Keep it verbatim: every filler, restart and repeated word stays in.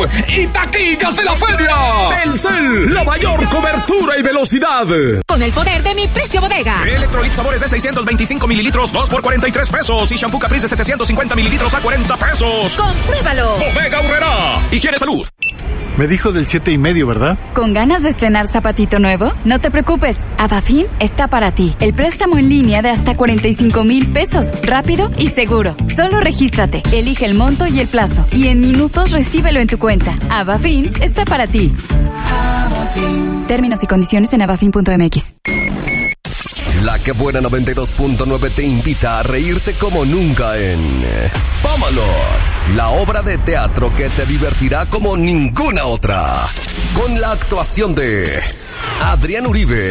y taquillas de la feria. Telcel, la mayor cobertura y velocidad. Con el poder de mi precio bodega. Electrolit sabores de seiscientos veinticinco mililitros, dos por cuarenta y tres pesos. Y shampoo Caprice de setecientos cincuenta mililitros a cuarenta pesos. ¡Compruébalo! Bodega Aurrerá. Higiene Salud. Me dijo del siete y medio, ¿verdad? ¿Con ganas de estrenar zapatito nuevo? No te preocupes, Avafin está para ti. El préstamo en línea de hasta cuarenta y cinco mil pesos, rápido y seguro. Solo regístrate, elige el monto y el plazo, y en minutos recíbelo en tu cuenta. Avafin está para ti. Términos y condiciones en avafin punto m x. La que buena noventa y dos punto nueve te invita a reírte como nunca en Vámonos, la obra de teatro que te divertirá como ninguna otra. Con la actuación de Adrián Uribe,